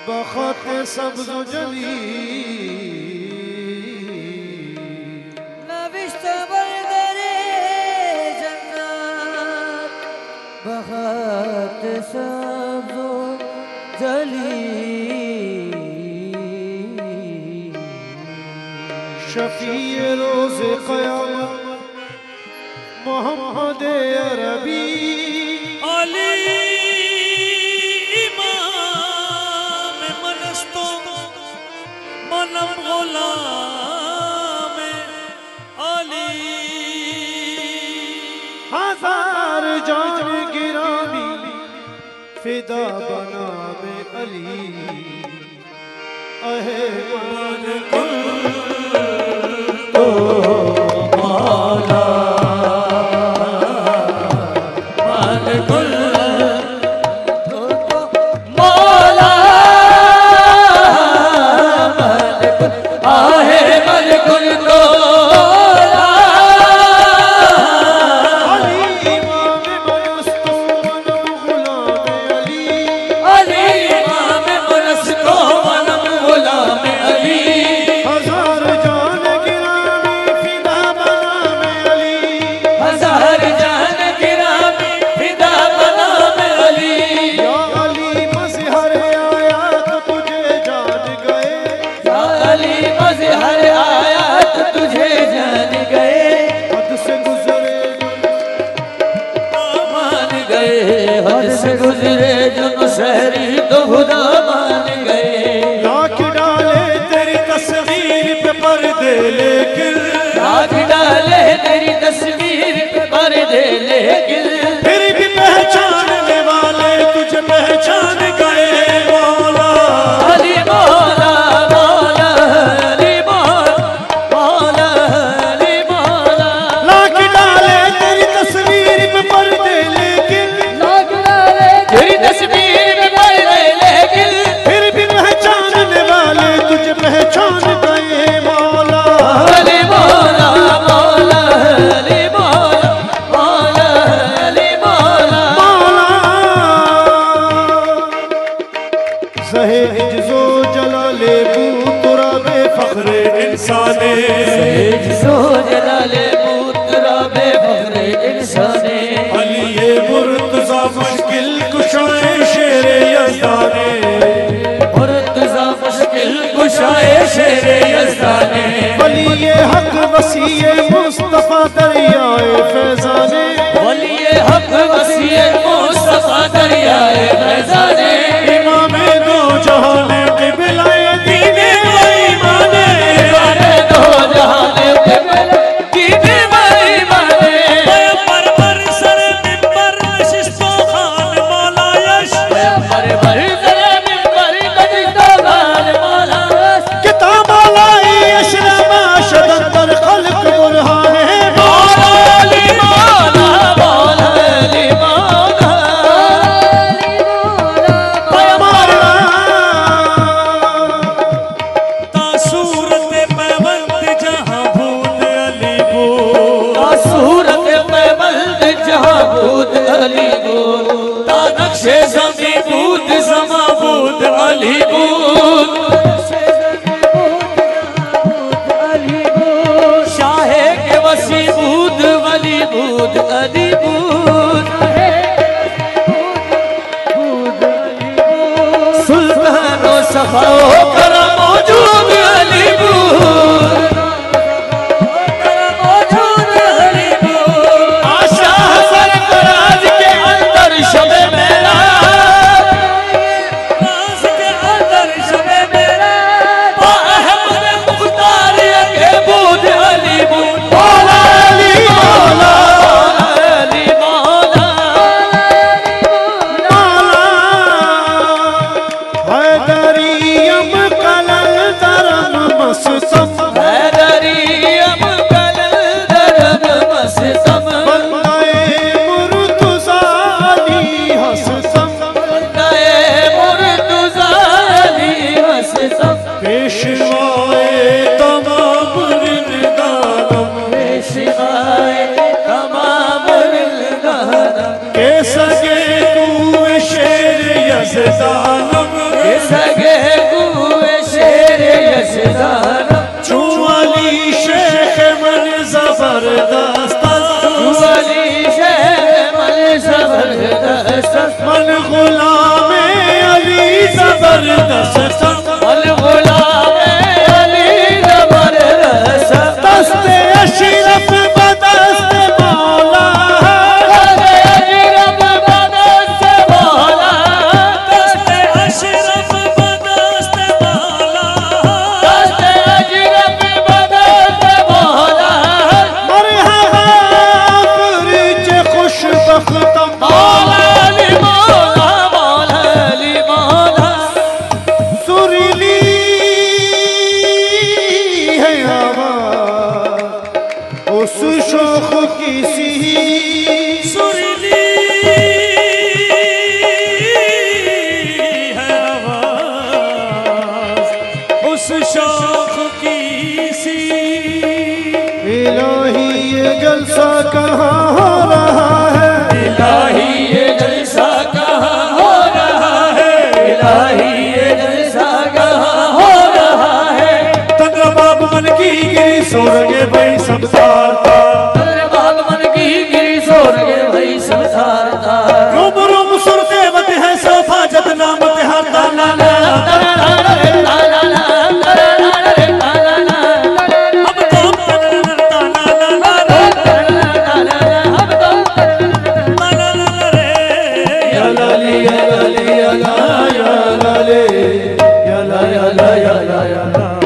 बखत सब्ज़ जली नविश्त बरदरे जन्नत बखत सब्ज़ जली शफ़ीए रोज़ क़यामत मोहम्मद अरबी अली इमाम मनस्तो मनम गुलाम अली हजार जान गिरामी फिदा बना में अली अहे मान कुल तो मौला मान कुल मौला आहे मलकुल तो अली इमाम मनस्तो मनम गुलाम अली अली इमाम मनस्तो मनम गुलाम अली हजार जान गिरामी फिदा बना में अली हजार जान गिरामी फिदा बना में अली या अली मज़हर आया तो तुझे जान गए या अली मज़हर आया तो तुझे जान गए हद से गुजरे मान गए हद से गुजरे जो शहरी तो खुदा मान गए लाख डाले तेरी तस्वीर पे पर्दे लेकिन आँख डाले तेरी तस्वीर पे पर्दे लेकिन फिर भी पहचानने वाले तुझे पहचान गए मौला अली मौला मौला अली मौला मौला अली मौला लाख डाले तेरी तस्वीर पे पर्दे लेकिन लाख डाले तेरी तस्वीर में पर्दे लेकिन फिर भी पहचानने वाले तुझे पहचान गए मौला अली मौला मौला अली मौला मौला अली मौला मौला ज़हे इज्ज़ो जलाले बू तुराबे फ़ख्रे इंसाने सो जलाले पुत्रा बेफख्रे इंसाने अली ये मुर्तज़ा मुश्किल कुशाए शेरे यज़दाने मुर्तज़ा मुश्किल कुशाए शेरे यज़दाने अली ये हक वसीए मुस्तफ़ा दरियाए फैज़ाने वली हक वसीए मुस्तफ़ा दरियाए फैज़ाने इमामे दो जहाने क़िबलाए दीने व ईमाने इमामे दो जहाने क़िबला कीने वाली माने पैगंबर पर सर मिंबर नशिस्तो खान मौला यश पैगंबर पर ज़रे मिंबर नशिस्तो खान मौला किताब लाई अशरमा शदंतर खल्क बुरहाने मौला अली मौला मौला अली मौला पैगंबर तासूरत पैबंद जहां भूत अली बोल का सूरत में बंद जहां बूद अली बूद ता नक्शे ज़मी बूद ज़मा बूद अली बूद शाहे के वसी बूद वली बूद अली बूद सुल्तानो सखाओ करा मौजूद अली बूद आशा सरफराज के अंदर शबे मेरा राज के अंदर शबे मेरा अहमद मुख्तार के बूद अली बूद मौला अली मौला अली मौला हैदरियम कलल दरम मस्तम हैदरियम कलल दरम मस्तम बंदाए मुर्तज़ा अली हससम बंदाए मुर्तज़ा अली हससम पेशवाए तमाम रिंदानम पेशवाए तमाम रिंदानम के सगे तू शेर यज़दानम सगे गुए शेर यशदार चुवाली शेख मन जबरदस्त वाली शेर मन जबरदस्त मन गुलाम अली जबरदस्त मन गुलाम अली जबरदस्त दस्ते अशरफ बदस्त मौला अशरफ बदस्त मौला दस्ते अशरफ बदस्त मौला दस्ते अशरफ बदस्त मौला मरहबा पुरचे खुशबख्तम मौला अली मौला मौला अली मौला सुरीली है आवाज़ उस शोख की सी सुरीली है आवाज़ उस शौक की सी इलाही ये जलसा कहाँ हो रहा है इलाही ये जलसा कहाँ हो रहा है इलाही ये जलसा कहाँ हो रहा है तंद्र बाब मन की गिरी सोरगे भाई सब सारता तेरे बाग मन की गिरी सोर के भाई संसारता रूम रूम सुरते मत है सोफा जत नाम ते हर ताला अब तो या लाली या लाली या ला या लाले या ला या ला या ला या ला